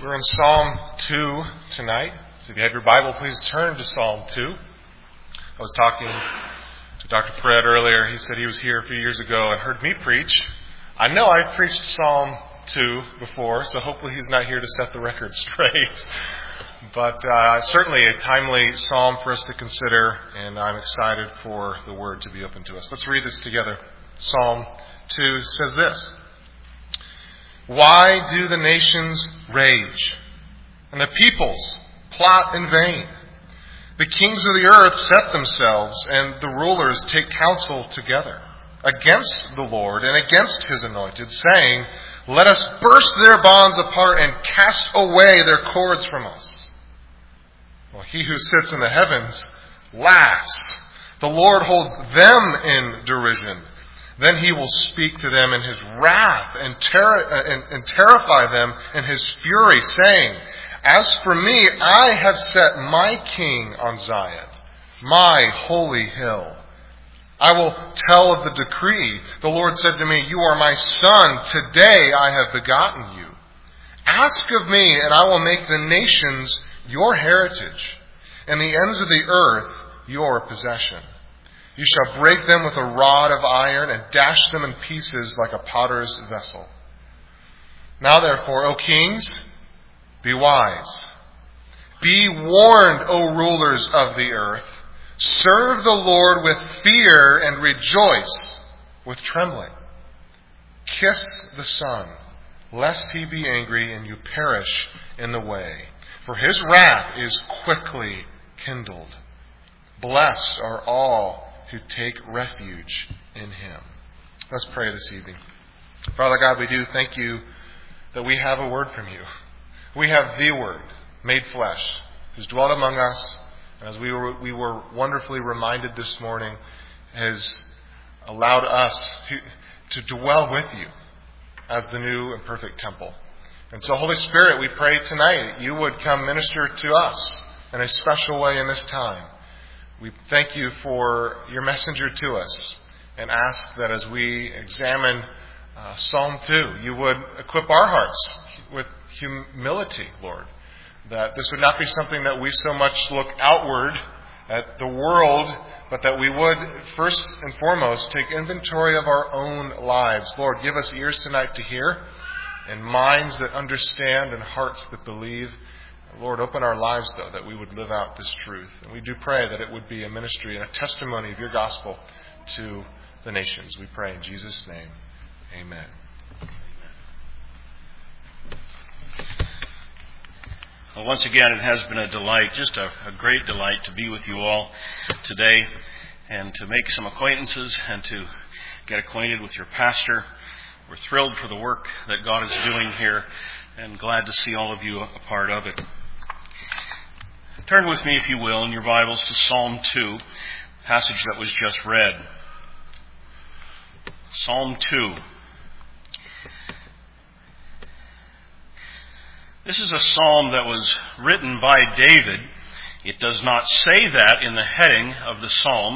We're in Psalm 2 tonight. So if you have your Bible, please turn to Psalm 2. I was talking to Dr. Fred earlier. He said he was here a few years ago and heard me preach. I know I've preached Psalm 2 before, so hopefully he's not here to set the record straight. But certainly a timely psalm for us to consider, and I'm excited for the Word to be open to us. Let's read this together. Psalm 2 says this: Why do the nations rage, and the peoples plot in vain? The kings of the earth set themselves, and the rulers take counsel together against the Lord and against His anointed, saying, Let us burst their bonds apart and cast away their cords from us. Well, He who sits in the heavens laughs. The Lord holds them in derision. Then He will speak to them in His wrath and terrify them in His fury, saying, As for me, I have set my king on Zion, my holy hill. I will tell of the decree. The Lord said to me, You are my son. Today I have begotten you. Ask of me, and I will make the nations your heritage, and the ends of the earth your possession. You shall break them with a rod of iron and dash them in pieces like a potter's vessel. Now therefore, O kings, be wise. Be warned, O rulers of the earth. Serve the Lord with fear and rejoice with trembling. Kiss the Son, lest He be angry and you perish in the way. For His wrath is quickly kindled. Blessed are all who take refuge in Him. Let's pray this evening. Father God, we do thank You that we have a word from You. We have the Word made flesh, who's dwelt among us, and as we were wonderfully reminded this morning, has allowed us to dwell with You as the new and perfect temple. And so, Holy Spirit, we pray tonight that You would come minister to us in a special way in this time. We thank You for Your messenger to us and ask that as we examine Psalm 2, You would equip our hearts with humility, Lord, that this would not be something that we so much look outward at the world, but that we would first and foremost take inventory of our own lives. Lord, give us ears tonight to hear and minds that understand and hearts that believe. Lord, open our lives, though, that we would live out this truth. And we do pray that it would be a ministry and a testimony of Your gospel to the nations. We pray in Jesus' name. Amen. Well, once again, it has been a delight, just a great delight to be with you all today and to make some acquaintances and to get acquainted with your pastor. We're thrilled for the work that God is doing here and glad to see all of you a part of it. Turn with me, if you will, in your Bibles to Psalm 2, passage that was just read. Psalm 2. This is a psalm that was written by David. It does not say that in the heading of the psalm,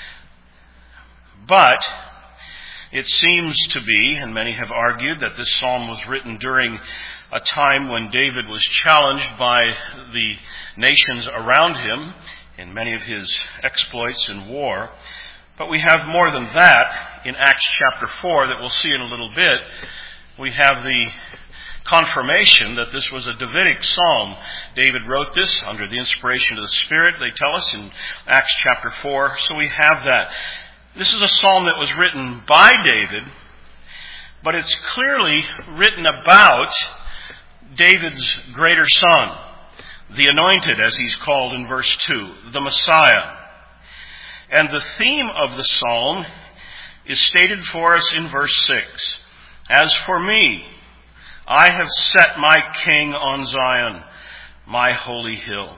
but it seems to be, and many have argued, that this psalm was written during a time when David was challenged by the nations around him in many of his exploits in war. But we have more than that in Acts chapter 4 that we'll see in a little bit. We have the confirmation that this was a Davidic psalm. David wrote this under the inspiration of the Spirit, they tell us in Acts chapter 4. So we have that. This is a psalm that was written by David, but it's clearly written about David's greater son, the anointed, as he's called in verse 2, the Messiah. And the theme of the psalm is stated for us in verse 6. As for me, I have set my king on Zion, my holy hill.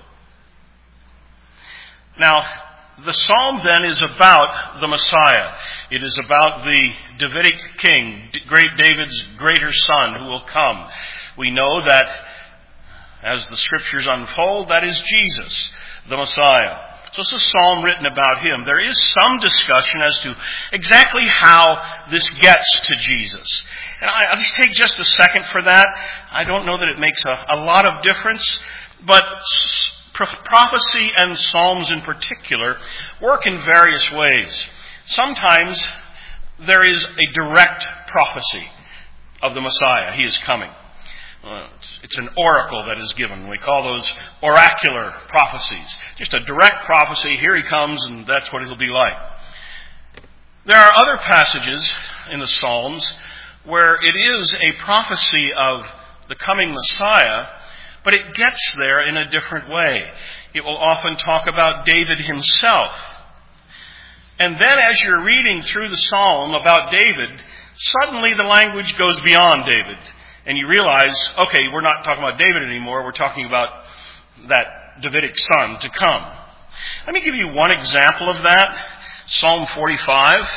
Now, the psalm then is about the Messiah. It is about the Davidic king, great David's greater son who will come. We know that as the scriptures unfold, that is Jesus, the Messiah. So it's a psalm written about him. There is some discussion as to exactly how this gets to Jesus. And I'll just take just a second for that. I don't know that it makes a lot of difference, but prophecy and psalms in particular work in various ways. Sometimes there is a direct prophecy of the Messiah. He is coming. It's an oracle that is given. We call those oracular prophecies. Just a direct prophecy. Here he comes, and that's what it'll be like. There are other passages in the Psalms where it is a prophecy of the coming Messiah, but it gets there in a different way. It will often talk about David himself. And then as you're reading through the psalm about David, suddenly the language goes beyond David. And you realize, okay, we're not talking about David anymore. We're talking about that Davidic son to come. Let me give you one example of that. Psalm 45.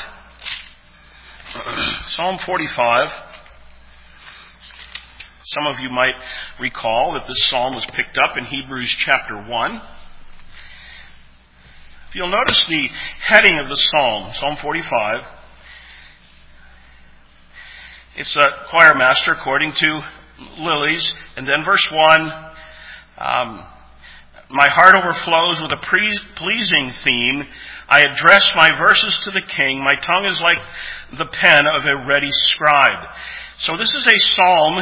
Psalm 45. Some of you might recall that this psalm was picked up in Hebrews chapter 1. If you'll notice the heading of the psalm, Psalm 45, it's a choir master according to Lilies. And then verse 1, my heart overflows with a pleasing theme. I address my verses to the king. My tongue is like the pen of a ready scribe. So this is a psalm.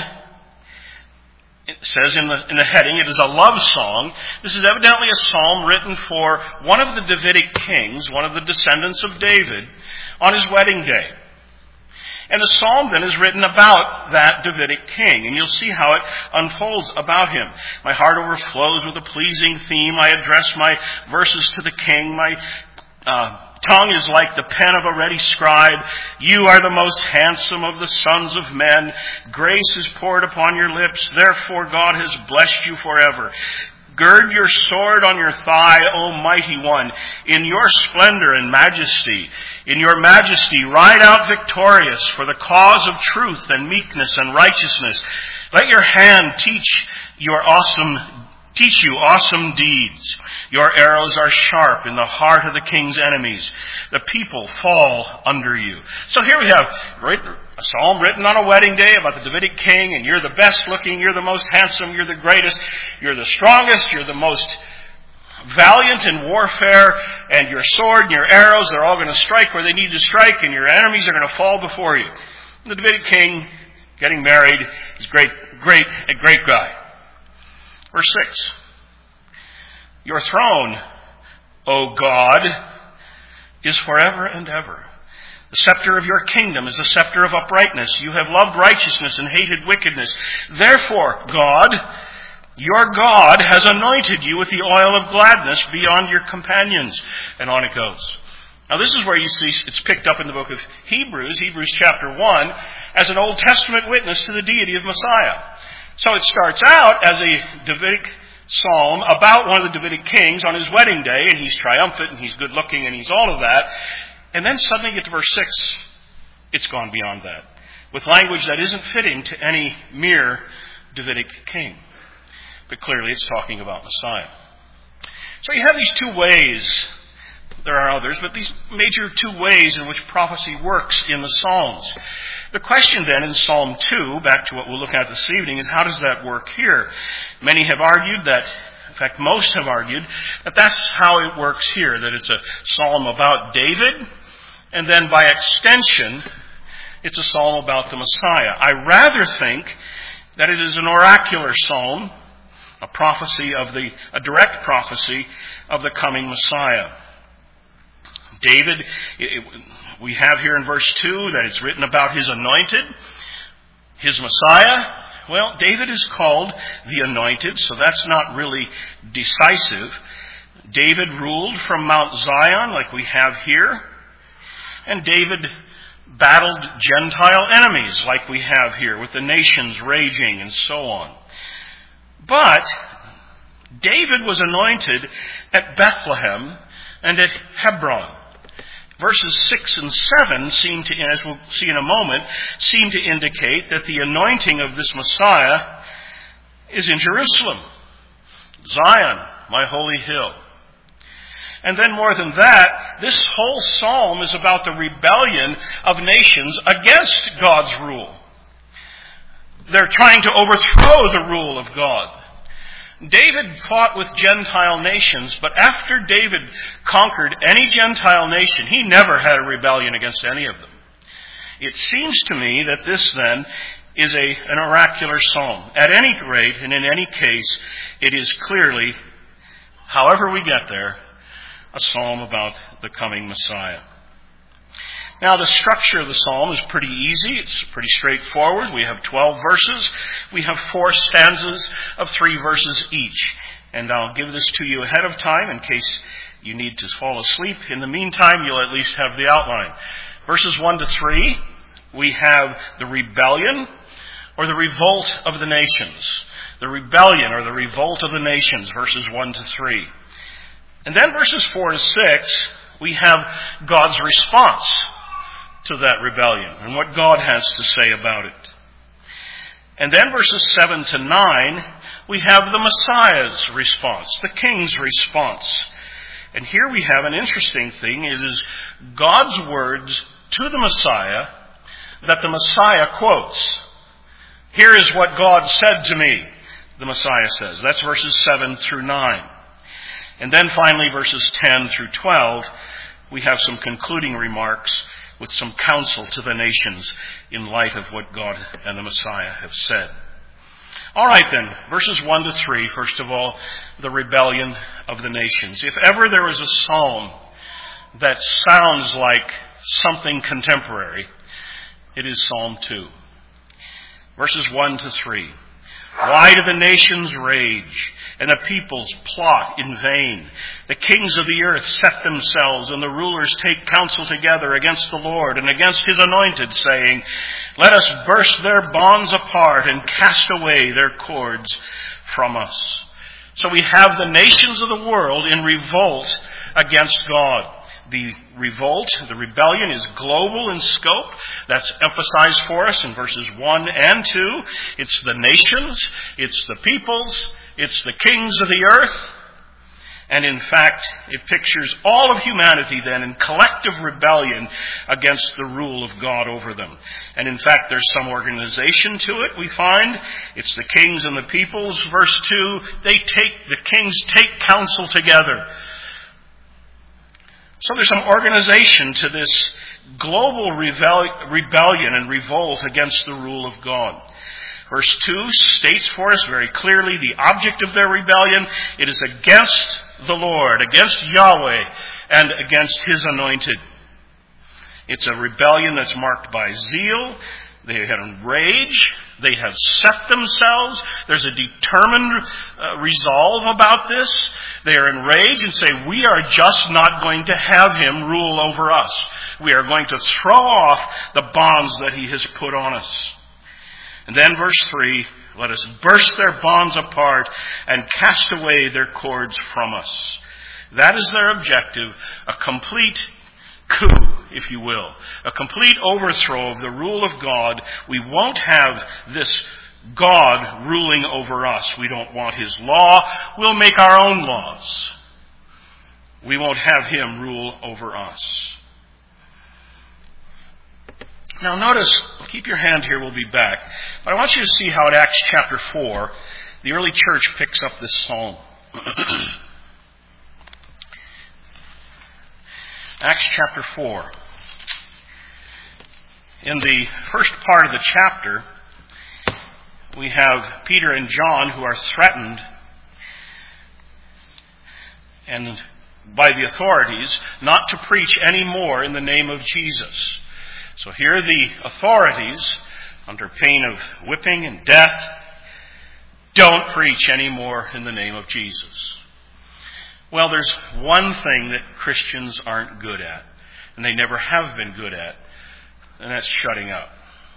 It says in the heading, it is a love song. This is evidently a psalm written for one of the Davidic kings, one of the descendants of David, on his wedding day. And the psalm then is written about that Davidic king, and you'll see how it unfolds about him. My heart overflows with a pleasing theme. I address my verses to the king. My tongue is like the pen of a ready scribe. You are the most handsome of the sons of men. Grace is poured upon your lips. Therefore God has blessed you forever. Gird your sword on your thigh, O mighty one, in your splendor and majesty. In your majesty, ride out victorious for the cause of truth and meekness and righteousness. Let your hand teach you awesome deeds. Your arrows are sharp in the heart of the king's enemies. The people fall under you. So here we have a psalm written on a wedding day about the Davidic king, and you're the best looking, you're the most handsome, you're the greatest, you're the strongest, you're the most valiant in warfare, and your sword and your arrows, they're all going to strike where they need to strike, and your enemies are going to fall before you. And the Davidic king, getting married, is a great guy. Verse 6. Your throne, O God, is forever and ever. The scepter of your kingdom is the scepter of uprightness. You have loved righteousness and hated wickedness. Therefore, God, your God, has anointed you with the oil of gladness beyond your companions. And on it goes. Now this is where you see it's picked up in the book of Hebrews chapter 1, as an Old Testament witness to the deity of Messiah. So it starts out as a Davidic psalm about one of the Davidic kings on his wedding day, and he's triumphant, and he's good looking, and he's all of that. And then suddenly you get to verse 6. It's gone beyond that, with language that isn't fitting to any mere Davidic king. But clearly it's talking about Messiah. So you have these two ways. There are others, but these major two ways in which prophecy works in the Psalms. The question then in Psalm 2, back to what we'll look at this evening, is how does that work here? Many have argued that, in fact most have argued, that that's how it works here, that it's a psalm about David, and then by extension, it's a psalm about the Messiah. I rather think that it is an oracular psalm, a direct prophecy of the coming Messiah. David, we have here in verse 2 that it's written about his anointed, his Messiah. Well, David is called the anointed, so that's not really decisive. David ruled from Mount Zion like we have here. And David battled Gentile enemies like we have here, with the nations raging and so on. But David was anointed at Bethlehem and at Hebron. Verses 6 and 7 seem to, as we'll see in a moment, seem to indicate that the anointing of this Messiah is in Jerusalem. Zion, my holy hill. And then more than that, this whole psalm is about the rebellion of nations against God's rule. They're trying to overthrow the rule of God. David fought with Gentile nations, but after David conquered any Gentile nation, he never had a rebellion against any of them. It seems to me that this then is an oracular psalm. At any rate, and in any case, it is clearly, however we get there, a psalm about the coming Messiah. Now, the structure of the psalm is pretty easy. It's pretty straightforward. We have 12 verses. We have 4 stanzas of 3 verses each. And I'll give this to you ahead of time in case you need to fall asleep. In the meantime, you'll at least have the outline. Verses 1 to 3, we have the rebellion or the revolt of the nations. The rebellion or the revolt of the nations, verses 1 to 3. And then verses 4 to 6, we have God's response to that rebellion and what God has to say about it. And then verses 7 to 9, we have the Messiah's response, the king's response. And here we have an interesting thing. It is God's words to the Messiah that the Messiah quotes. Here is what God said to me, the Messiah says. That's verses 7 through 9. And then finally, verses 10 through 12, we have some concluding remarks with some counsel to the nations in light of what God and the Messiah have said. All right then, verses 1 to 3, first of all, the rebellion of the nations. If ever there was a psalm that sounds like something contemporary, it is Psalm 2. Verses 1 to 3. Why do the nations rage and the peoples plot in vain? The kings of the earth set themselves and the rulers take counsel together against the Lord and against his anointed, saying, let us burst their bonds apart and cast away their cords from us. So we have the nations of the world in revolt against God. The revolt, the rebellion is global in scope. That's emphasized for us in verses 1 and 2. It's the nations, it's the peoples, it's the kings of the earth. And in fact, it pictures all of humanity then in collective rebellion against the rule of God over them. And in fact, there's some organization to it, we find. It's the kings and the peoples. Verse 2, the kings take counsel together. So there's some organization to this global rebellion and revolt against the rule of God. Verse 2 states for us very clearly the object of their rebellion. It is against the Lord, against Yahweh, and against his anointed. It's a rebellion that's marked by zeal. They have rage. They have set themselves. There's a determined resolve about this. They are enraged and say, we are just not going to have him rule over us. We are going to throw off the bonds that he has put on us. And then verse 3, let us burst their bonds apart and cast away their cords from us. That is their objective, a complete coup, if you will, a complete overthrow of the rule of God. We won't have this God ruling over us. We don't want his law. We'll make our own laws. We won't have him rule over us. Now notice, keep your hand here, we'll be back. But I want you to see how in Acts chapter 4, the early church picks up this psalm. Acts chapter 4. In the first part of the chapter, we have Peter and John who are threatened and by the authorities not to preach any more in the name of Jesus. So here the authorities, under pain of whipping and death, don't preach any more in the name of Jesus. Well, there's one thing that Christians aren't good at, and they never have been good at, and that's shutting up.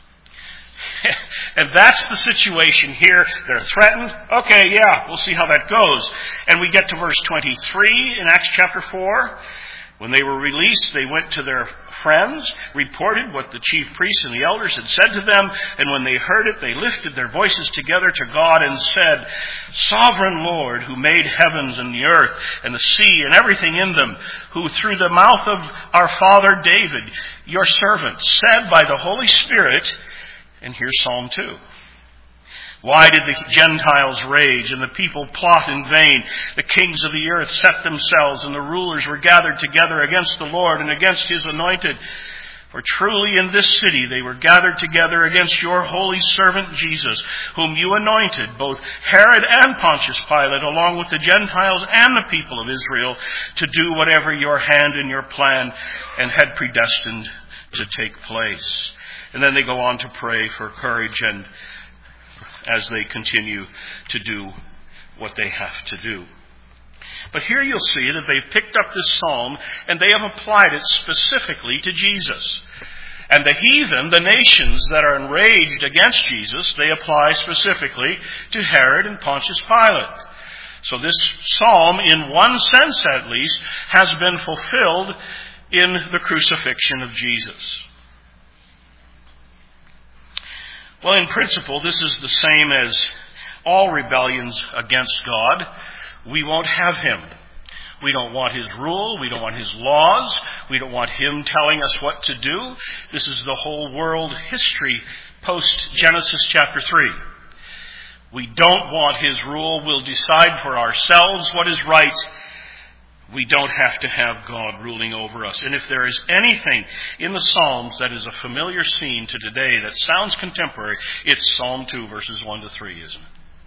And that's the situation here. They're threatened. Okay, yeah, we'll see how that goes. And we get to verse 23 in Acts chapter 4. When they were released, they went to their friends, reported what the chief priests and the elders had said to them, and when they heard it, they lifted their voices together to God and said, Sovereign Lord, who made heavens and the earth and the sea and everything in them, who through the mouth of our father David, your servant, said by the Holy Spirit, and here's Psalm 2. Why did the Gentiles rage and the people plot in vain? The kings of the earth set themselves, and the rulers were gathered together against the Lord and against his anointed. For truly in this city they were gathered together against your holy servant Jesus, whom you anointed, both Herod and Pontius Pilate, along with the Gentiles and the people of Israel, to do whatever your hand and your plan and had predestined to take place. And then they go on to pray for courage and as they continue to do what they have to do. But here you'll see that they've picked up this psalm and they have applied it specifically to Jesus. And the heathen, the nations that are enraged against Jesus, they apply specifically to Herod and Pontius Pilate. So this psalm, in one sense at least, has been fulfilled in the crucifixion of Jesus. Well, in principle, this is the same as all rebellions against God. We won't have him. We don't want his rule. We don't want his laws. We don't want him telling us what to do. This is the whole world history post-Genesis chapter 3. We don't want his rule. We'll decide for ourselves what is right. We don't have to have God ruling over us. And if there is anything in the Psalms that is a familiar scene to today that sounds contemporary, it's Psalm 2, verses 1 to 3, isn't it?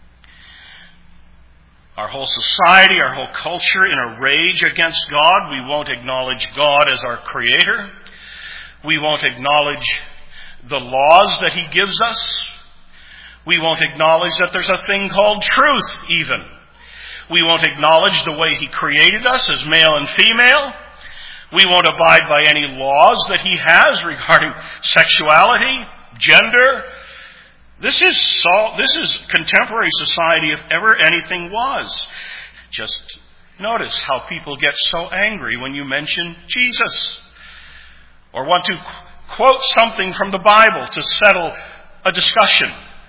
Our whole society, our whole culture in a rage against God. We won't acknowledge God as our creator. We won't acknowledge the laws that he gives us. We won't acknowledge that there's a thing called truth, even. We won't acknowledge the way he created us as male and female. We won't abide by any laws that he has regarding sexuality, gender. This is contemporary society if ever anything was. Just notice how people get so angry when you mention Jesus or want to quote something from the Bible to settle a discussion.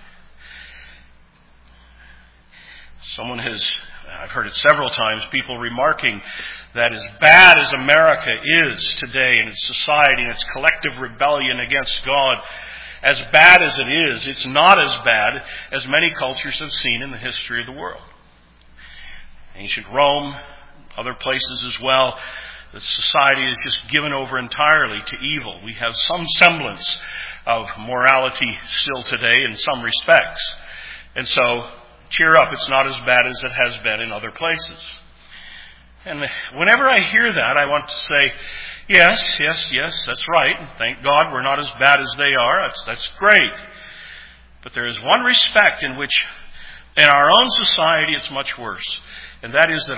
I've heard it several times, people remarking that as bad as America is today in its society and its collective rebellion against God, as bad as it is, it's not as bad as many cultures have seen in the history of the world. Ancient Rome, other places as well, the society is just given over entirely to evil. We have some semblance of morality still today in some respects. And so, cheer up, it's not as bad as it has been in other places. And whenever I hear that, I want to say, yes, that's right. Thank God we're not as bad as they are. That's great. But there is one respect in which, in our own society, it's much worse. And that is that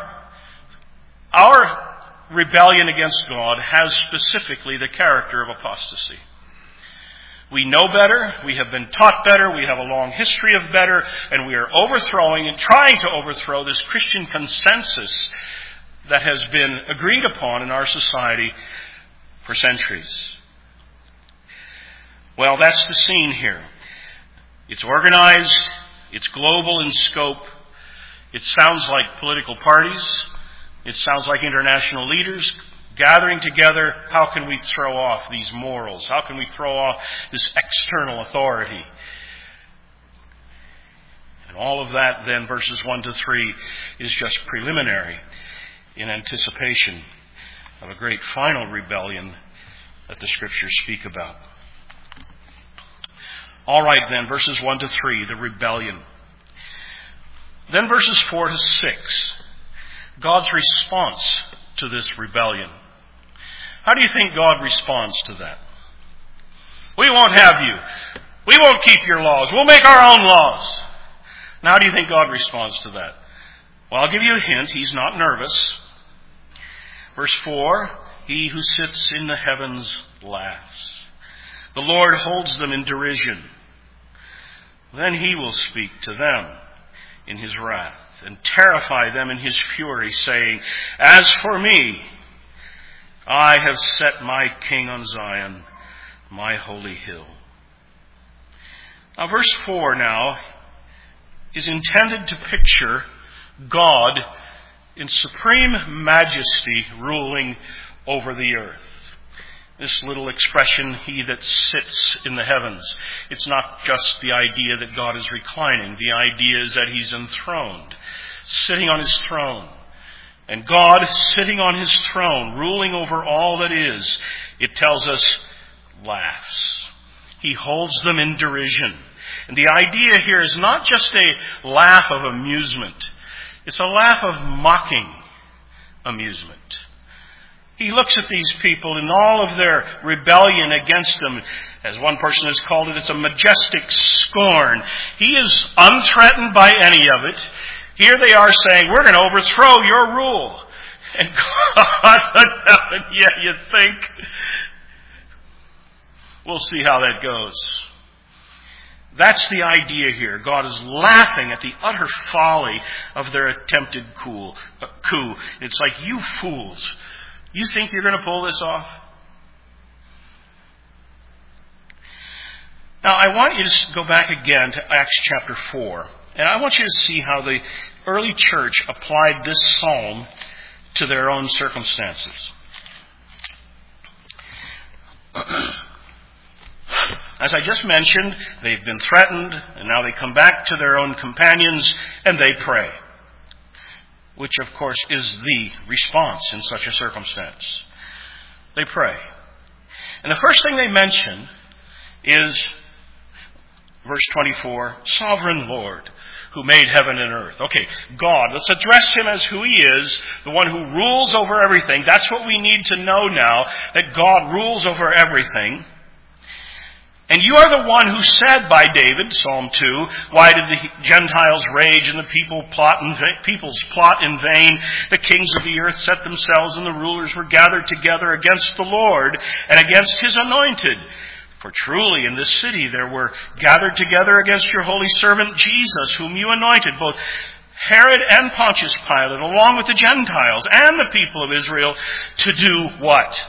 our rebellion against God has specifically the character of apostasy. We know better, we have been taught better, we have a long history of better, and we are overthrowing and trying to overthrow this Christian consensus that has been agreed upon in our society for centuries. Well, that's the scene here. It's organized, it's global in scope, it sounds like political parties, it sounds like international leaders gathering together. How can we throw off these morals? How can we throw off this external authority? And all of that then, verses 1 to 3, is just preliminary in anticipation of a great final rebellion that the Scriptures speak about. All right then, verses 1 to 3, the rebellion. Then verses 4 to 6, God's response to this rebellion. How do you think God responds to that? We won't have you. We won't keep your laws. We'll make our own laws. Now, how do you think God responds to that? Well, I'll give you a hint. He's not nervous. Verse 4, he who sits in the heavens laughs. The Lord holds them in derision. Then he will speak to them in his wrath and terrify them in his fury, saying, As for me, I have set my king on Zion, my holy hill. Now, verse 4 now is intended to picture God in supreme majesty ruling over the earth. This little expression, he that sits in the heavens, it's not just the idea that God is reclining. The idea is that he's enthroned, sitting on his throne. And God sitting on his throne, ruling over all that is, it tells us, laughs. He holds them in derision. And the idea here is not just a laugh of amusement. It's a laugh of mocking amusement. He looks at these people in all of their rebellion against him. As one person has called it, it's a majestic scorn. He is unthreatened by any of it. Here they are saying, we're going to overthrow your rule. And God, yeah, you think? We'll see how that goes. That's the idea here. God is laughing at the utter folly of their attempted coup. It's like, you fools. You think you're going to pull this off? Now, I want you to go back again to Acts chapter 4. And I want you to see how the early church applied this psalm to their own circumstances. As I just mentioned, they've been threatened, and now they come back to their own companions, and they pray. Which, of course, is the response in such a circumstance. They pray. And the first thing they mention is, verse 24, Sovereign Lord, who made heaven and earth. Okay, God. Let's address him as who he is, the one who rules over everything. That's what we need to know now, that God rules over everything. And you are the one who said by David, Psalm 2, why did the Gentiles rage and the peoples plot in vain? The kings of the earth set themselves and the rulers were gathered together against the Lord and against his anointed. For truly in this city there were gathered together against your holy servant Jesus, whom you anointed, both Herod and Pontius Pilate, along with the Gentiles and the people of Israel, to do what?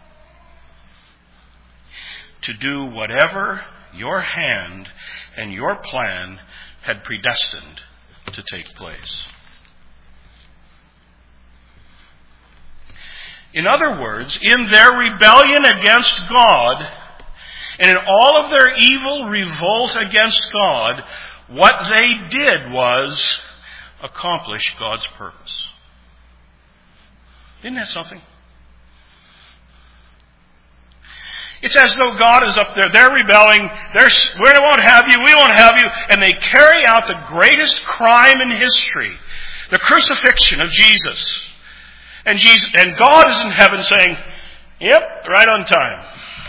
To do whatever your hand and your plan had predestined to take place. In other words, in their rebellion against God, and in all of their evil revolt against God, what they did was accomplish God's purpose. Isn't that something? It's as though God is up there. They're rebelling. We won't have you. We won't have you. And they carry out the greatest crime in history, the crucifixion of Jesus. And God is in heaven saying, yep, right on time.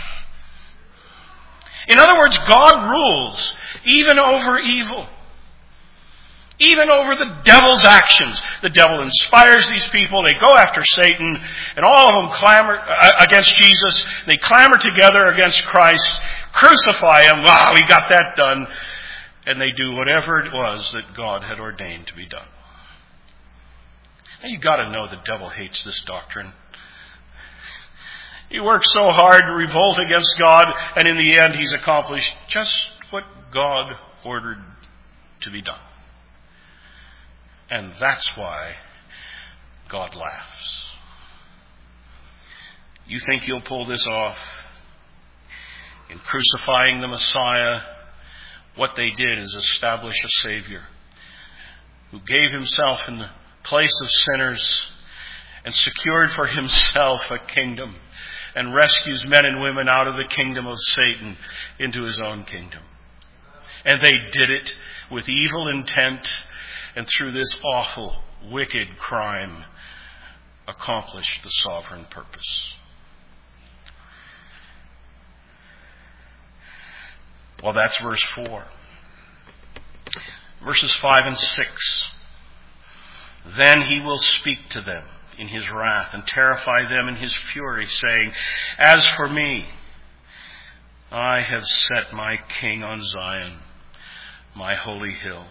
In other words, God rules even over evil. Even over the devil's actions. The devil inspires these people. They go after Satan. And all of them clamor against Jesus. They clamor together against Christ. Crucify him. Wow, we got that done. And they do whatever it was that God had ordained to be done. Now you've got to know the devil hates this doctrine. He works so hard to revolt against God. And in the end he's accomplished just what God ordered to be done. And that's why God laughs. You think you'll pull this off? In crucifying the Messiah, what they did is establish a Savior who gave himself in the place of sinners and secured for himself a kingdom and rescues men and women out of the kingdom of Satan into his own kingdom. And they did it with evil intent. And through this awful, wicked crime, accomplished the sovereign purpose. Well, that's verse 4. Verses 5 and 6. Then he will speak to them in his wrath and terrify them in his fury, saying, As for me, I have set my king on Zion, my holy hill.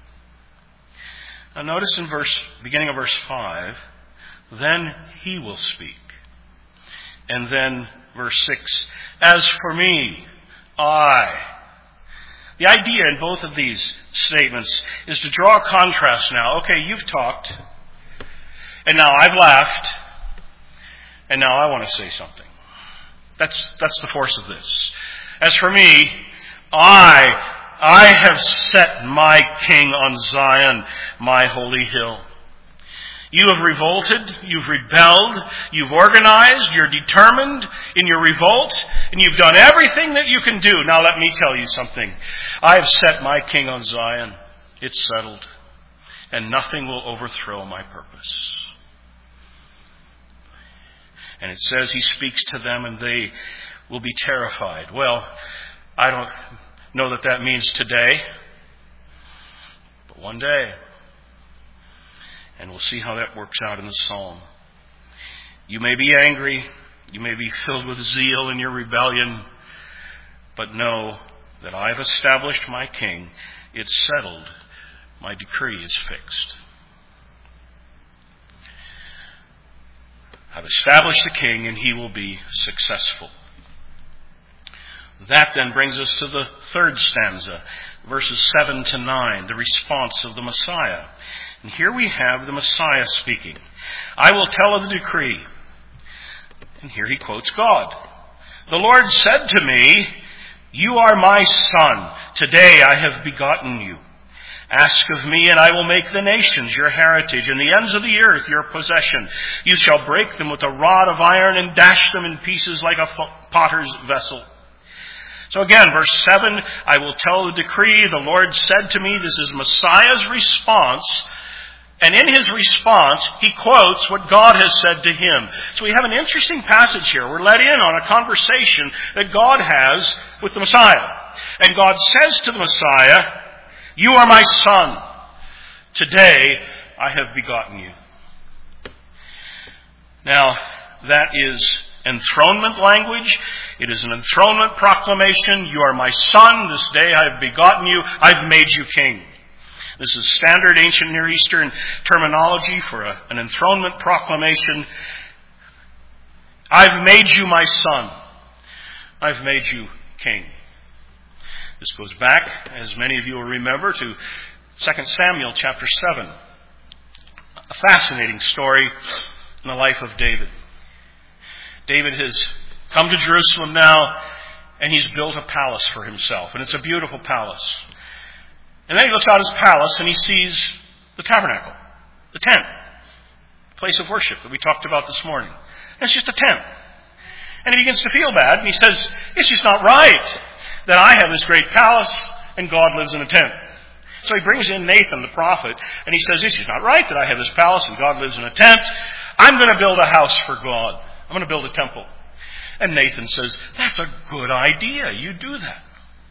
Now notice in beginning of verse 5, then he will speak. And then verse 6, as for me, I. The idea in both of these statements is to draw a contrast now. Okay, you've talked, and now I've laughed, and now I want to say something. That's the force of this. As for me, I have set my king on Zion, my holy hill. You have revolted, you've rebelled, you've organized, you're determined in your revolt, and you've done everything that you can do. Now let me tell you something. I have set my king on Zion. It's settled. And nothing will overthrow my purpose. And it says he speaks to them and they will be terrified. Well, I don't know that means today, but one day. And we'll see how that works out in the psalm. You may be angry. You may be filled with zeal in your rebellion. But know that I've established my king. It's settled. My decree is fixed. I've established the king and he will be successful. That then brings us to the third stanza, verses 7 to 9, the response of the Messiah. And here we have the Messiah speaking. I will tell of the decree. And here he quotes God. The Lord said to me, you are my son. Today I have begotten you. Ask of me, and I will make the nations your heritage, and the ends of the earth your possession. You shall break them with a rod of iron and dash them in pieces like a potter's vessel. So again, verse 7, I will tell the decree. The Lord said to me, this is Messiah's response. And in his response, he quotes what God has said to him. So we have an interesting passage here. We're let in on a conversation that God has with the Messiah. And God says to the Messiah, you are my son. Today I have begotten you. Now, that is enthronement language. It is an enthronement proclamation. You are my son. This day I have begotten you. I've made you king. This is standard ancient Near Eastern terminology for an enthronement proclamation. I've made you my son. I've made you king. This goes back, as many of you will remember, to 2 Samuel chapter 7. A fascinating story in the life of David. David has come to Jerusalem now, and he's built a palace for himself. And it's a beautiful palace. And then he looks out his palace and he sees the tabernacle, the tent, the place of worship that we talked about this morning. And it's just a tent. And he begins to feel bad, and he says, it's just not right that I have this great palace and God lives in a tent. So he brings in Nathan the prophet, and he says, it's just not right that I have this palace and God lives in a tent. I'm going to build a house for God. I'm going to build a temple. And Nathan says, that's a good idea. You do that.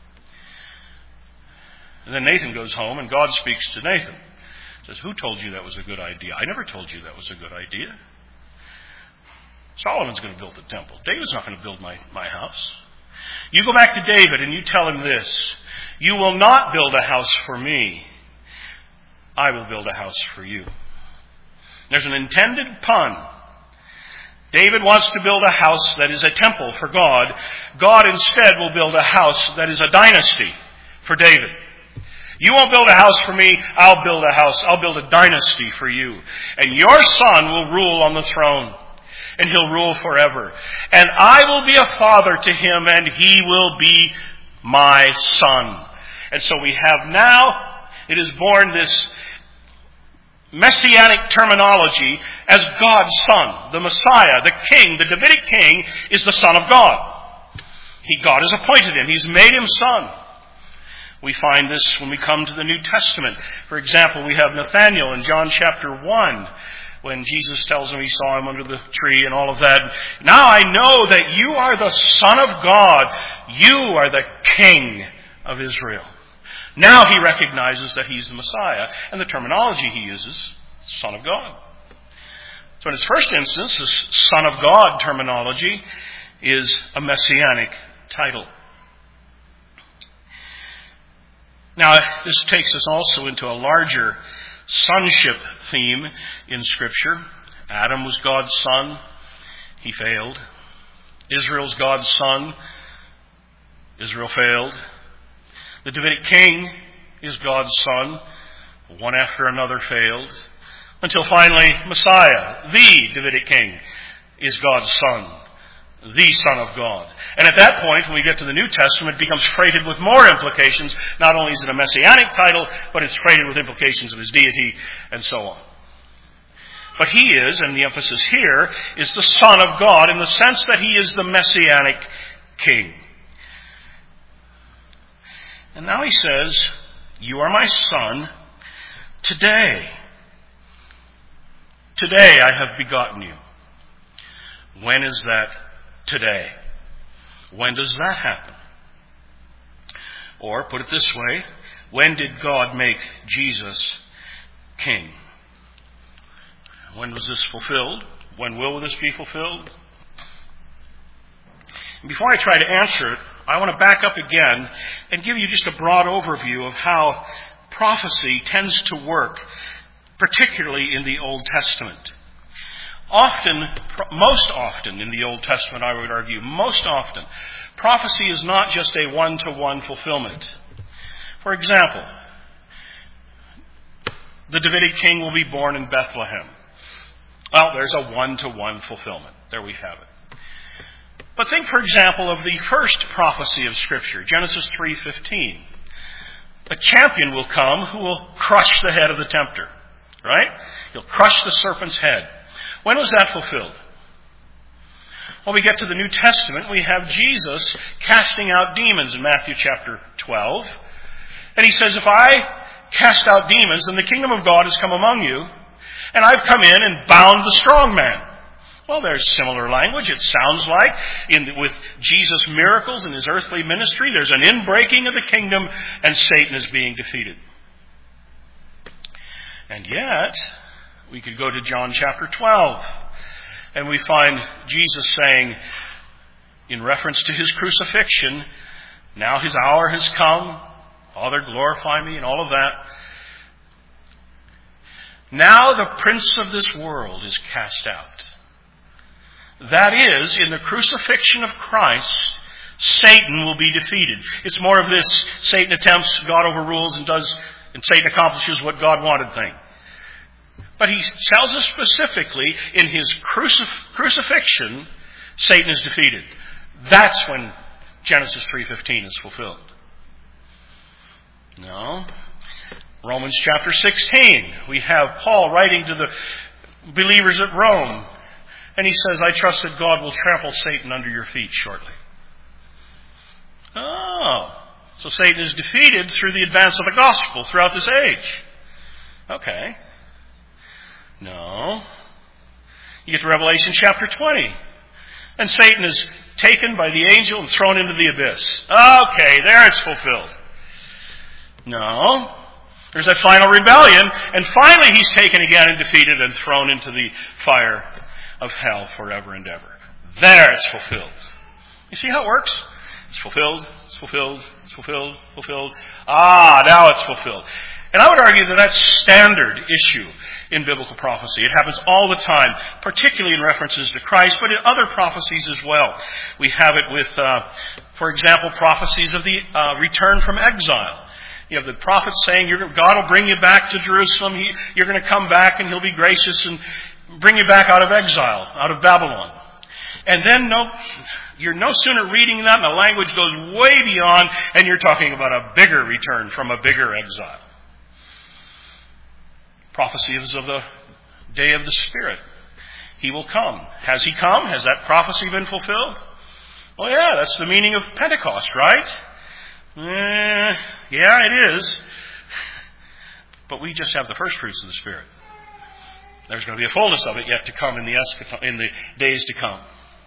And then Nathan goes home and God speaks to Nathan. He says, who told you that was a good idea? I never told you that was a good idea. Solomon's going to build the temple. David's not going to build my house. You go back to David and you tell him this. You will not build a house for me. I will build a house for you. There's an intended pun. David wants to build a house that is a temple for God. God instead will build a house that is a dynasty for David. You won't build a house for me, I'll build a house. I'll build a dynasty for you. And your son will rule on the throne. And he'll rule forever. And I will be a father to him, and he will be my son. And so we have now, it is born this messianic terminology as God's son. The Messiah, the king, the Davidic king, is the son of God. God has appointed him. He's made him son. We find this when we come to the New Testament. For example, we have Nathanael in John chapter 1, when Jesus tells him he saw him under the tree and all of that. Now I know that you are the Son of God. You are the King of Israel. Now he recognizes that he's the Messiah, and the terminology he uses, Son of God. So in his first instance, this Son of God terminology is a messianic title. Now, this takes us also into a larger sonship theme in Scripture. Adam was God's son. He failed. Israel's God's son. Israel failed. The Davidic king is God's son. One after another failed. Until finally, Messiah, the Davidic king, is God's son. The Son of God. And at that point, when we get to the New Testament, it becomes freighted with more implications. Not only is it a messianic title, but it's freighted with implications of his deity and so on. But he is, and the emphasis here, is the Son of God in the sense that he is the messianic king. And now he says, "You are my son today. Today I have begotten you." When is that today? When does that happen? Or, put it this way, when did God make Jesus king? When was this fulfilled? When will this be fulfilled? And before I try to answer it, I want to back up again and give you just a broad overview of how prophecy tends to work, particularly in the Old Testament. Most often in the Old Testament, I would argue, most often, prophecy is not just a one-to-one fulfillment. For example, the Davidic king will be born in Bethlehem. Well, there's a one-to-one fulfillment. There we have it. But think, for example, of the first prophecy of Scripture, Genesis 3:15. A champion will come who will crush the head of the tempter. Right? He'll crush the serpent's head. When was that fulfilled? When we get to the New Testament, we have Jesus casting out demons in Matthew chapter 12. And he says, "If I cast out demons, then the kingdom of God has come among you, and I've come in and bound the strong man." Well, there's similar language. It sounds like with Jesus' miracles in his earthly ministry, there's an inbreaking of the kingdom and Satan is being defeated. And yet, we could go to John chapter 12, and we find Jesus saying, in reference to his crucifixion, "Now his hour has come. Father, glorify me," and all of that. "Now the prince of this world is cast out." That is, in the crucifixion of Christ, Satan will be defeated. It's more of this: Satan attempts, God overrules, and Satan accomplishes what God wanted thing. But he tells us specifically, in his crucifixion, Satan is defeated. That's when Genesis 3:15 is fulfilled. No. Romans chapter 16. We have Paul writing to the believers at Rome. And he says, "I trust that God will trample Satan under your feet shortly." Oh. So Satan is defeated through the advance of the gospel throughout this age. Okay. No. You get to Revelation chapter 20. And Satan is taken by the angel and thrown into the abyss. Okay, there it's fulfilled. No. There's that final rebellion. And finally he's taken again and defeated and thrown into the fire of hell forever and ever. There it's fulfilled. You see how it works? It's fulfilled, it's fulfilled, it's fulfilled, fulfilled. Now it's fulfilled. And I would argue that that's standard issue in biblical prophecy. It happens all the time, particularly in references to Christ, but in other prophecies as well. We have it with, for example, prophecies of the return from exile. You have the prophets saying, God will bring you back to Jerusalem. You're going to come back and he'll be gracious and bring you back out of exile, out of Babylon. And then you're no sooner reading that and the language goes way beyond and you're talking about a bigger return from a bigger exile. Prophecies of the day of the Spirit. He will come. Has he come? Has that prophecy been fulfilled? Well, yeah, that's the meaning of Pentecost, right? Yeah, it is. But we just have the first fruits of the Spirit. There's going to be a fullness of it yet to come in the days to come.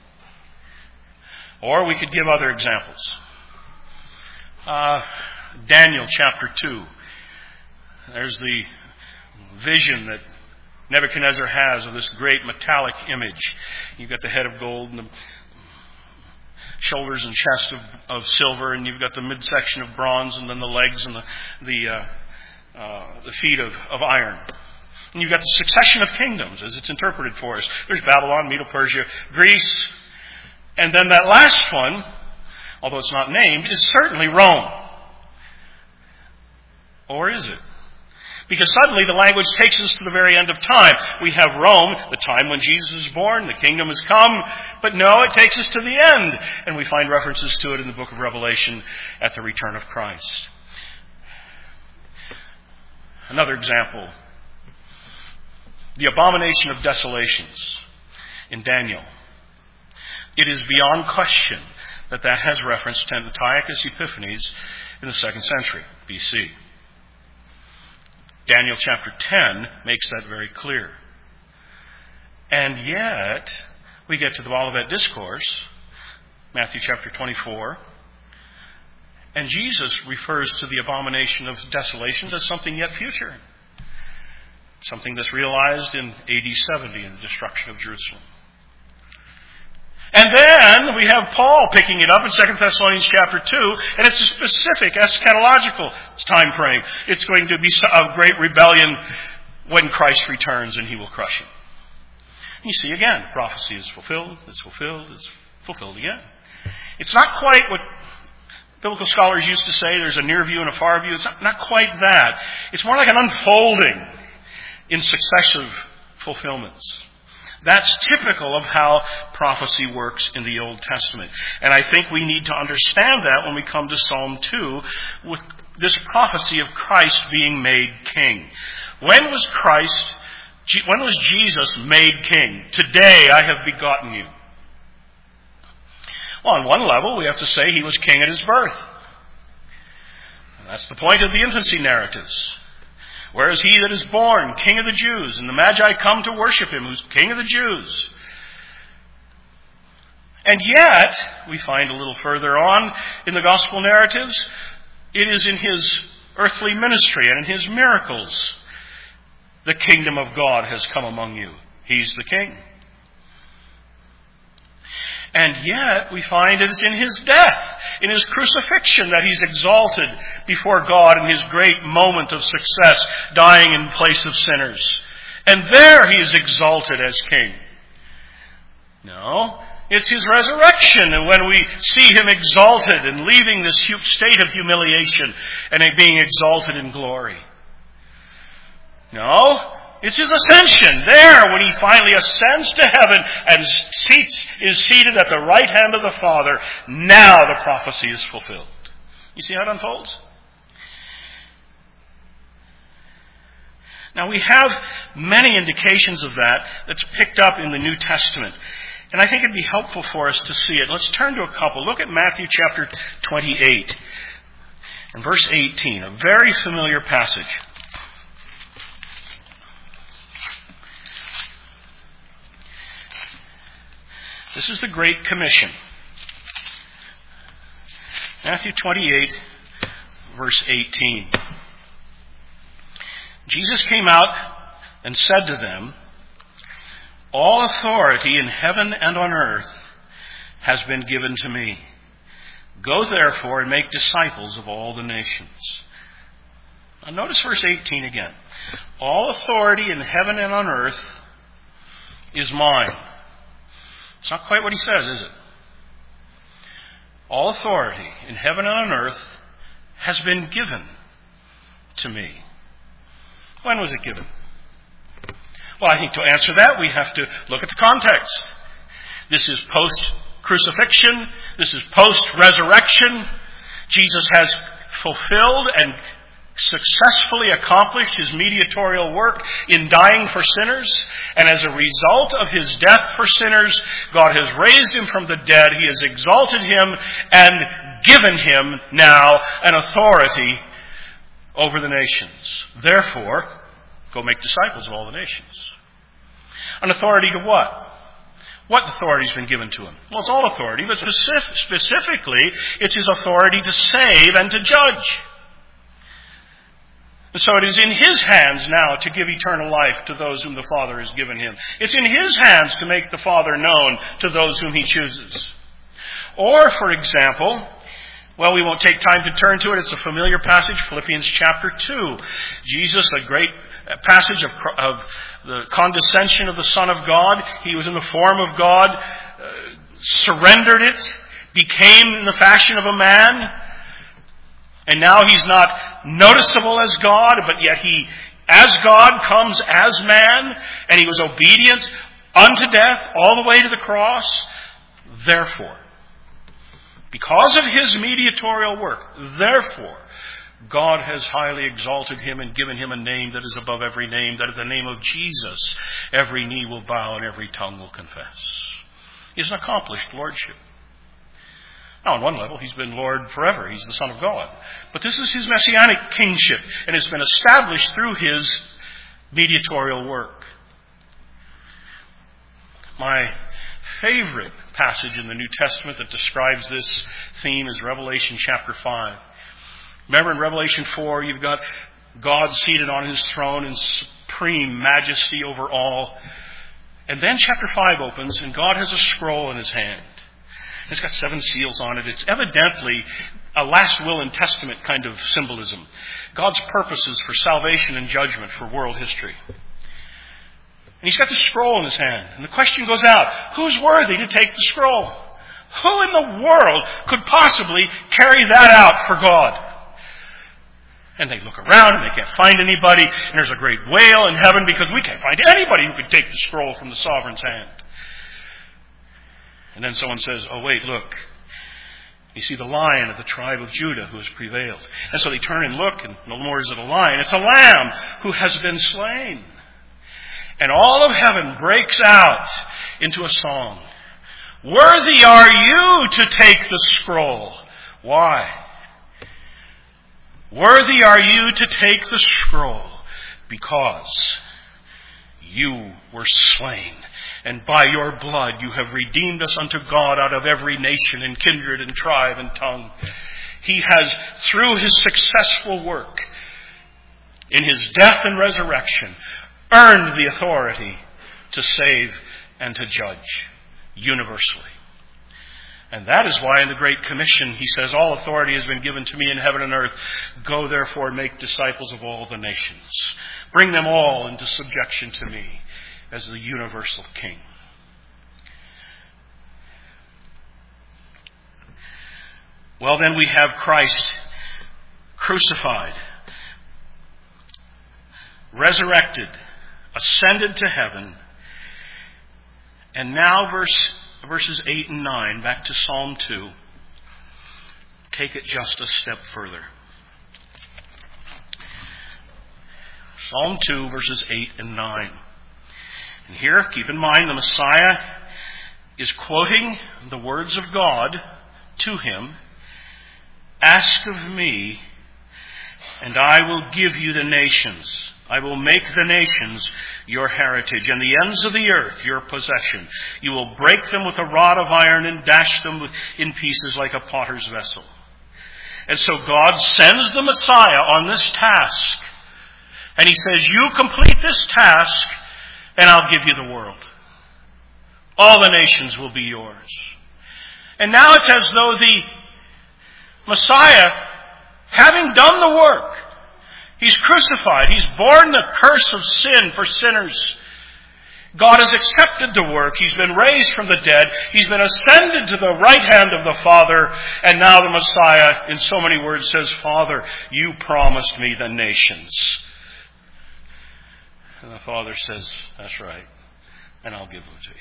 Or we could give other examples. Daniel chapter 2. There's the vision that Nebuchadnezzar has of this great metallic image. You've got the head of gold and the shoulders and chest of silver, and you've got the midsection of bronze, and then the legs and the feet of iron. And you've got the succession of kingdoms as it's interpreted for us. There's Babylon, Medo-Persia, Greece, And then that last one, although it's not named, is certainly Rome. Or is it? Because suddenly the language takes us to the very end of time. We have Rome, the time when Jesus was born, the kingdom has come, but no, it takes us to the end. And we find references to it in the book of Revelation at the return of Christ. Another example, the abomination of desolations in Daniel. It is beyond question that has reference to Antiochus Epiphanes in the 2nd century BC. Daniel chapter 10 makes that very clear. And yet, we get to the Olivet Discourse, Matthew chapter 24, and Jesus refers to the abomination of desolations as something yet future. Something that's realized in AD 70 in the destruction of Jerusalem. And then we have Paul picking it up in 2 Thessalonians chapter 2, and it's a specific eschatological time frame. It's going to be a great rebellion when Christ returns and he will crush him. And you see again, prophecy is fulfilled, it's fulfilled again. It's not quite what biblical scholars used to say, there's a near view and a far view. It's not quite that. It's more like an unfolding in successive fulfillments. That's typical of how prophecy works in the Old Testament. And I think we need to understand that when we come to Psalm 2 with this prophecy of Christ being made king. When was Jesus made king? Today I have begotten you. Well, on one level, we have to say he was king at his birth. And that's the point of the infancy narratives. Where is he that is born, King of the Jews? And the Magi come to worship him, who's King of the Jews. And yet, we find a little further on in the gospel narratives, it is in his earthly ministry and in his miracles, the kingdom of God has come among you. He's the king. And yet, we find it is in his death, in his crucifixion, that he's exalted before God in his great moment of success, dying in place of sinners. And there he is exalted as king. No, it's his resurrection, and when we see him exalted and leaving this state of humiliation and being exalted in glory. No, it's his ascension. There, when he finally ascends to heaven and is seated at the right hand of the Father, now the prophecy is fulfilled. You see how it unfolds? Now we have many indications of that that's picked up in the New Testament. And I think it'd be helpful for us to see it. Let's turn to a couple. Look at Matthew chapter 28 and verse 18, a very familiar passage. This is the Great Commission. Matthew 28, verse 18. Jesus came out and said to them, "All authority in heaven and on earth has been given to me. Go therefore and make disciples of all the nations." Now notice verse 18 again. All authority in heaven and on earth is mine. It's not quite what he says, is it? All authority in heaven and on earth has been given to me. When was it given? Well, I think to answer that, we have to look at the context. This is post-crucifixion. This is post-resurrection. Jesus has fulfilled and successfully accomplished his mediatorial work in dying for sinners. And as a result of his death for sinners, God has raised him from the dead. He has exalted him and given him now an authority over the nations. Therefore, go make disciples of all the nations. An authority to what? What authority has been given to him? Well, it's all authority, but specifically, it's his authority to save and to judge. And so it is in his hands now to give eternal life to those whom the Father has given him. It's in his hands to make the Father known to those whom he chooses. Or, for example, well, we won't take time to turn to it. It's a familiar passage, Philippians chapter 2. Jesus, a great passage of the condescension of the Son of God. He was in the form of God, surrendered it, became in the fashion of a man, and now he's not noticeable as God, but yet he, as God, comes as man, and he was obedient unto death all the way to the cross. Therefore, because of his mediatorial work, therefore, God has highly exalted him and given him a name that is above every name, that at the name of Jesus every knee will bow and every tongue will confess. He has an accomplished lordship. Now, on one level, he's been Lord forever. He's the Son of God. But this is his messianic kingship, and it's been established through his mediatorial work. My favorite passage in the New Testament that describes this theme is Revelation chapter 5. Remember in Revelation 4, you've got God seated on his throne in supreme majesty over all. And then chapter 5 opens, and God has a scroll in his hand. It's got 7 seals on it. It's evidently a last will and testament kind of symbolism. God's purposes for salvation and judgment for world history. And he's got the scroll in his hand. And the question goes out, who's worthy to take the scroll? Who in the world could possibly carry that out for God? And they look around and they can't find anybody. And there's a great wail in heaven because we can't find anybody who could take the scroll from the sovereign's hand. And then someone says, oh wait, look. You see the Lion of the tribe of Judah who has prevailed. And so they turn and look, and no more is it a lion. It's a lamb who has been slain. And all of heaven breaks out into a song. Worthy are you to take the scroll. Why? Worthy are you to take the scroll because you were slain. And by your blood you have redeemed us unto God out of every nation and kindred and tribe and tongue. He has, through his successful work in his death and resurrection, earned the authority to save and to judge universally. And that is why in the Great Commission he says, all authority has been given to me in heaven and earth. Go therefore and make disciples of all the nations. Bring them all into subjection to me as the universal King. Well, then we have Christ crucified, resurrected, ascended to heaven, and now verses 8 and 9, back to Psalm 2, take it just a step further. Psalm 2, verses 8 and 9. And here, keep in mind, the Messiah is quoting the words of God to him. Ask of me, and I will give you the nations. I will make the nations your heritage, and the ends of the earth your possession. You will break them with a rod of iron and dash them in pieces like a potter's vessel. And so God sends the Messiah on this task. And he says, you complete this task, and I'll give you the world. All the nations will be yours. And now it's as though the Messiah, having done the work, he's crucified. He's borne the curse of sin for sinners. God has accepted the work. He's been raised from the dead. He's been ascended to the right hand of the Father. And now the Messiah, in so many words, says, Father, you promised me the nations. And the Father says, that's right. And I'll give them to you.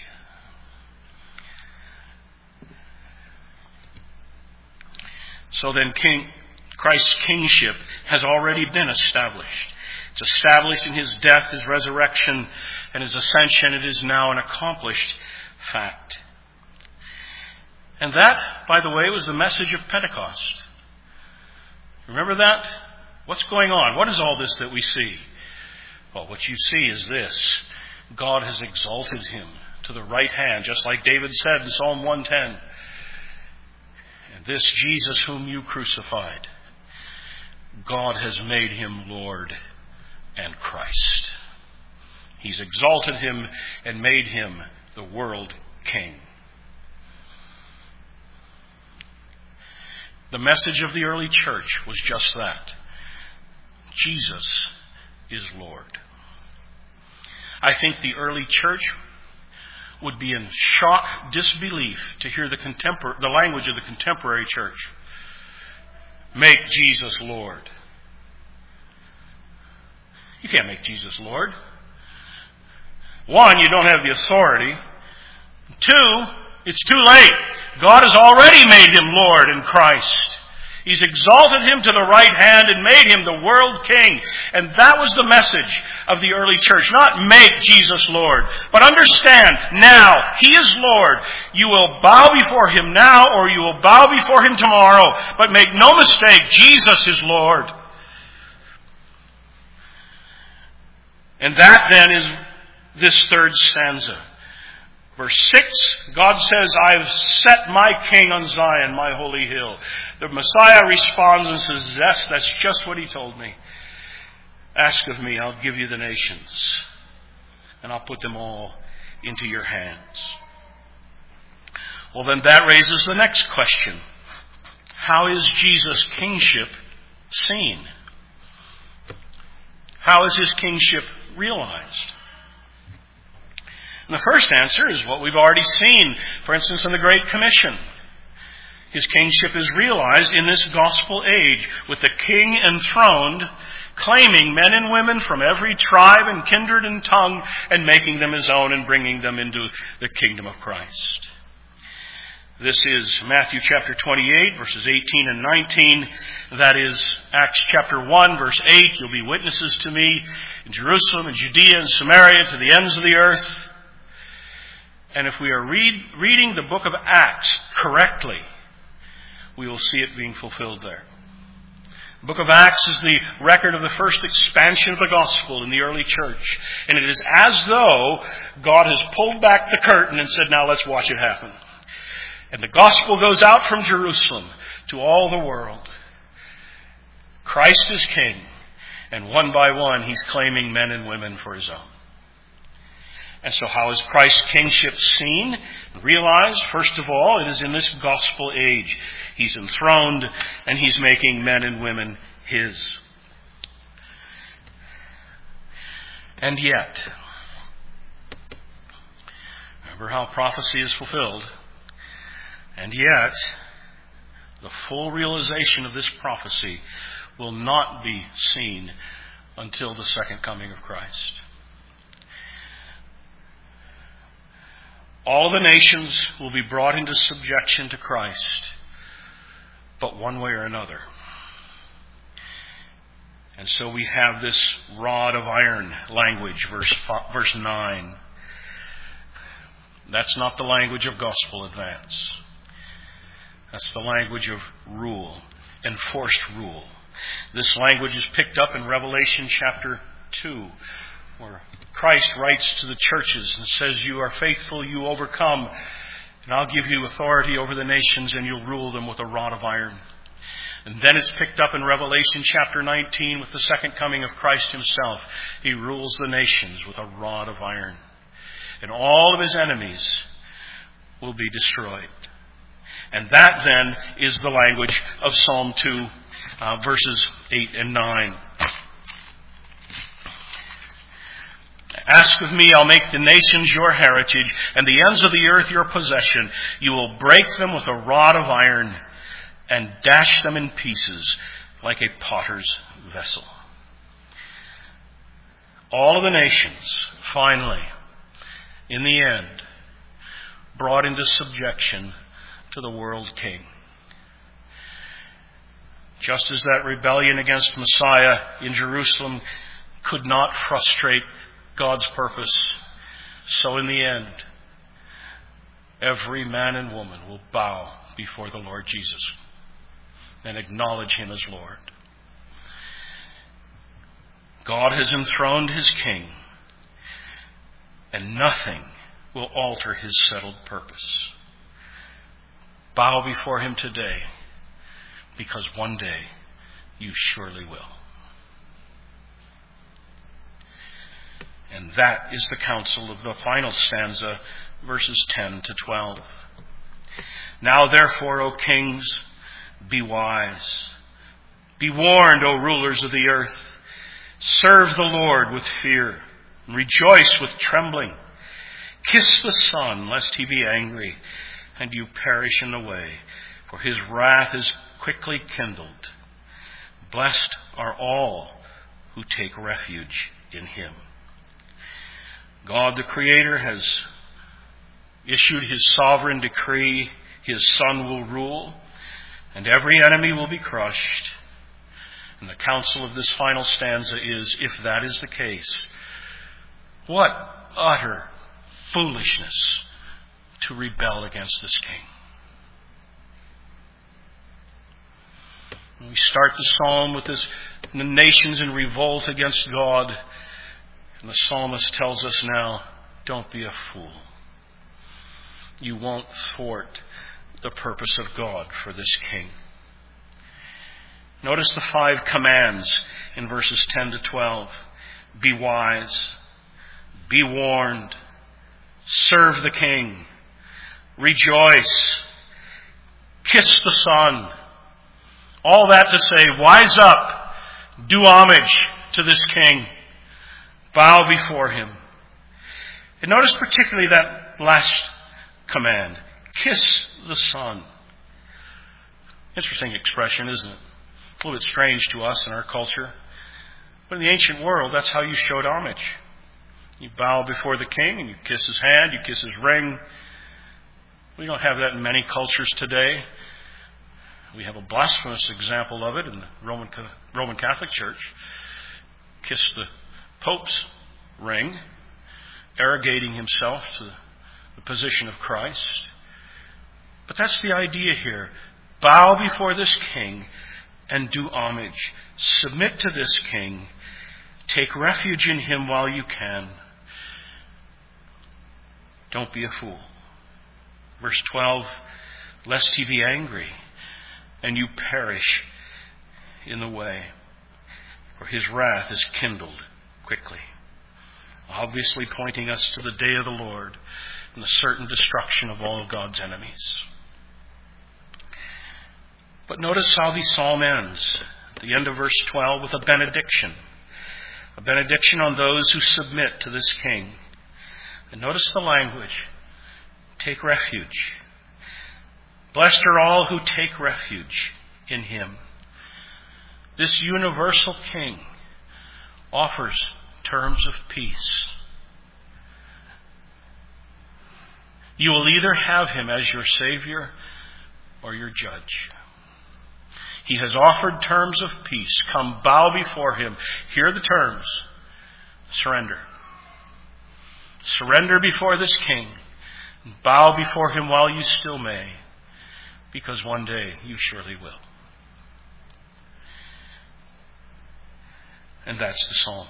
So then Christ's kingship has already been established. It's established in his death, his resurrection, and his ascension. It is now an accomplished fact. And that, by the way, was the message of Pentecost. Remember that? What's going on? What is all this that we see? Well, what you see is this. God has exalted him to the right hand, just like David said in Psalm 110. And this Jesus whom you crucified, God has made him Lord and Christ. He's exalted him and made him the world king. The message of the early church was just that. Jesus is Lord. I think the early church would be in shock disbelief to hear the language of the contemporary church. Make Jesus Lord. You can't make Jesus Lord. One, you don't have the authority. Two, it's too late. God has already made him Lord in Christ. He's exalted him to the right hand and made him the world king. And that was the message of the early church. Not make Jesus Lord, but understand now he is Lord. You will bow before him now or you will bow before him tomorrow. But make no mistake, Jesus is Lord. And that then is this third stanza. Verse 6, God says, I've set my king on Zion, my holy hill. The Messiah responds and says, yes, that's just what he told me. Ask of me, I'll give you the nations. And I'll put them all into your hands. Well, then that raises the next question. How is Jesus' kingship seen? How is his kingship realized? And the first answer is what we've already seen, for instance, in the Great Commission. His kingship is realized in this gospel age, with the king enthroned, claiming men and women from every tribe and kindred and tongue, and making them his own and bringing them into the kingdom of Christ. This is Matthew chapter 28, verses 18 and 19. That is Acts chapter 1, verse 8. You'll be witnesses to me in Jerusalem and Judea and Samaria to the ends of the earth. And if we are reading the book of Acts correctly, we will see it being fulfilled there. The book of Acts is the record of the first expansion of the gospel in the early church. And it is as though God has pulled back the curtain and said, now let's watch it happen. And the gospel goes out from Jerusalem to all the world. Christ is king, and one by one he's claiming men and women for his own. And so how is Christ's kingship seen, realized? First of all, it is in this gospel age. He's enthroned and he's making men and women his. And yet, remember how prophecy is fulfilled. And yet, the full realization of this prophecy will not be seen until the second coming of Christ. All the nations will be brought into subjection to Christ, but one way or another. And so we have this rod of iron language, verse 9. That's not the language of gospel advance. That's the language of rule, enforced rule. This language is picked up in Revelation chapter 2, where Christ writes to the churches and says, you are faithful, you overcome, and I'll give you authority over the nations and you'll rule them with a rod of iron. And then it's picked up in Revelation chapter 19 with the second coming of Christ himself. He rules the nations with a rod of iron. And all of his enemies will be destroyed. And that then is the language of Psalm 2, verses 8 and 9. Ask of me, I'll make the nations your heritage, and the ends of the earth your possession. You will break them with a rod of iron, and dash them in pieces like a potter's vessel. All of the nations, finally, in the end, brought into subjection to the world king. Just as that rebellion against Messiah in Jerusalem could not frustrate God's purpose, so in the end, every man and woman will bow before the Lord Jesus and acknowledge him as Lord. God has enthroned his king, and nothing will alter his settled purpose. Bow before him today, because one day you surely will. And that is the counsel of the final stanza, verses 10 to 12. Now therefore, O kings, be wise. Be warned, O rulers of the earth. Serve the Lord with fear, and rejoice with trembling. Kiss the Son, lest he be angry, and you perish in the way, for his wrath is quickly kindled. Blessed are all who take refuge in him. God the Creator has issued his sovereign decree. His Son will rule, and every enemy will be crushed. And the counsel of this final stanza is, if that is the case, what utter foolishness to rebel against this king. We start the psalm with the nations in revolt against God. And the psalmist tells us now, don't be a fool. You won't thwart the purpose of God for this king. Notice the 5 commands in verses 10 to 12. Be wise. Be warned. Serve the king. Rejoice. Kiss the Son. All that to say, wise up. Do homage to this king. Bow before him. And notice particularly that last command. Kiss the Son. Interesting expression, isn't it? A little bit strange to us in our culture. But in the ancient world, that's how you showed homage. You bow before the king and you kiss his hand, you kiss his ring. We don't have that in many cultures today. We have a blasphemous example of it in the Roman Catholic Church. Kiss the Pope's ring, arrogating himself to the position of Christ. But that's the idea here. Bow before this king and do homage. Submit to this king. Take refuge in him while you can. Don't be a fool. Verse 12, lest he be angry and you perish in the way, for his wrath is kindled quickly. Obviously pointing us to the day of the Lord and the certain destruction of all of God's enemies. But notice how the psalm ends, at the end of verse 12, with a benediction. A benediction on those who submit to this king. And notice the language. Take refuge. Blessed are all who take refuge in him. This universal king offers terms of peace. You will either have him as your Savior or your judge. He has offered terms of peace. Come bow before him. Here are the terms. Surrender. Surrender before this king. Bow before him while you still may, because one day you surely will. And that's the psalm.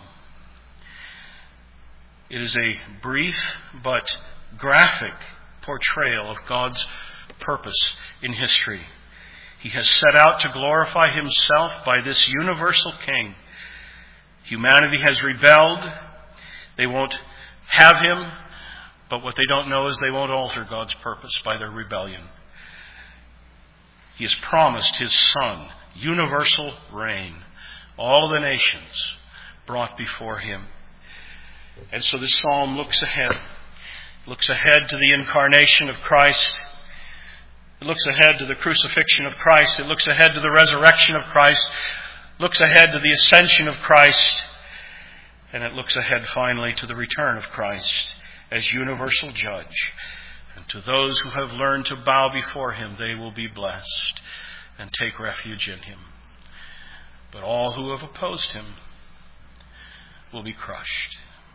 It is a brief but graphic portrayal of God's purpose in history. He has set out to glorify himself by this universal king. Humanity has rebelled. They won't have him, but what they don't know is they won't alter God's purpose by their rebellion. He has promised his Son universal reign. All the nations brought before him. And so this psalm looks ahead. Looks ahead to the incarnation of Christ. It looks ahead to the crucifixion of Christ. It looks ahead to the resurrection of Christ. It looks ahead to the ascension of Christ. And it looks ahead finally to the return of Christ as universal judge. And to those who have learned to bow before him, they will be blessed and take refuge in him. But all who have opposed him will be crushed.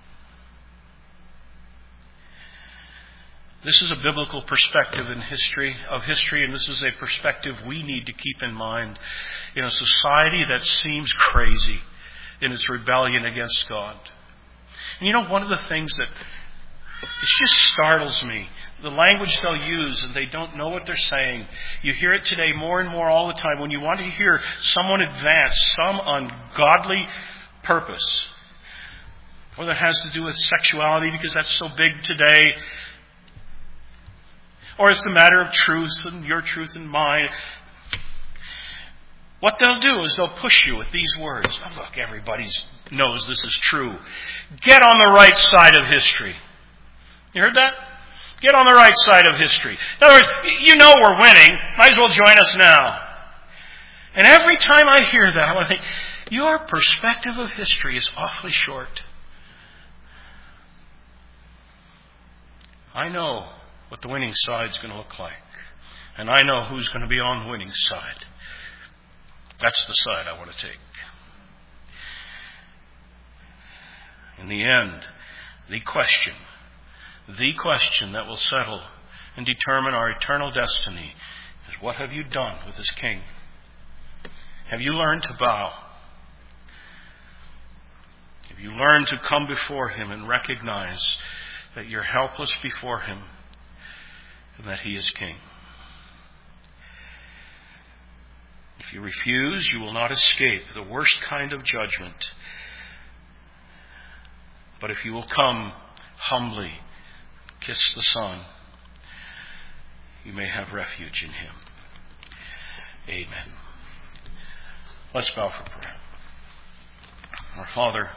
This is a biblical perspective of history, and this is a perspective we need to keep in mind in a society that seems crazy in its rebellion against God. And you know, one of the things that it just startles me, the language they'll use, and they don't know what they're saying. You hear it today more and more all the time. When you want to hear someone advance some ungodly purpose, whether it has to do with sexuality because that's so big today, or it's a matter of truth and your truth and mine. What they'll do is they'll push you with these words. Oh, look, everybody knows this is true. Get on the right side of history. You heard that? Get on the right side of history. In other words, you know we're winning. Might as well join us now. And every time I hear that, I want to think, your perspective of history is awfully short. I know what the winning side's going to look like. And I know who's going to be on the winning side. That's the side I want to take. In the end, the question that will settle and determine our eternal destiny is, what have you done with this King? Have you learned to bow? Have you learned to come before Him and recognize that you're helpless before Him and that He is King? If you refuse, you will not escape the worst kind of judgment. But if you will come humbly, kiss the Son, you may have refuge in Him. Amen. Let's bow for prayer. Our Father,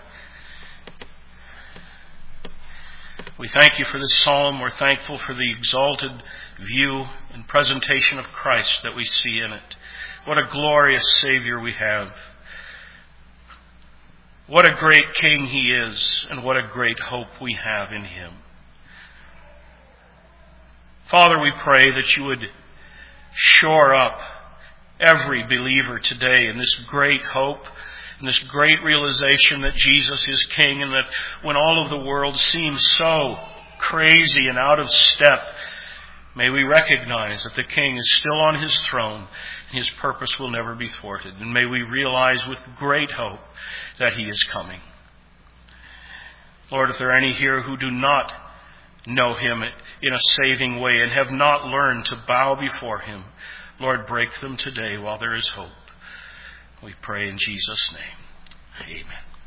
we thank You for this psalm. We're thankful for the exalted view and presentation of Christ that we see in it. What a glorious Savior we have. What a great King He is, and what a great hope we have in Him. Father, we pray that You would shore up every believer today in this great hope, in this great realization that Jesus is King, and that when all of the world seems so crazy and out of step, may we recognize that the King is still on His throne and His purpose will never be thwarted. And may we realize with great hope that He is coming. Lord, if there are any here who do not know Him in a saving way and have not learned to bow before Him, Lord, break them today while there is hope. We pray in Jesus' name. Amen.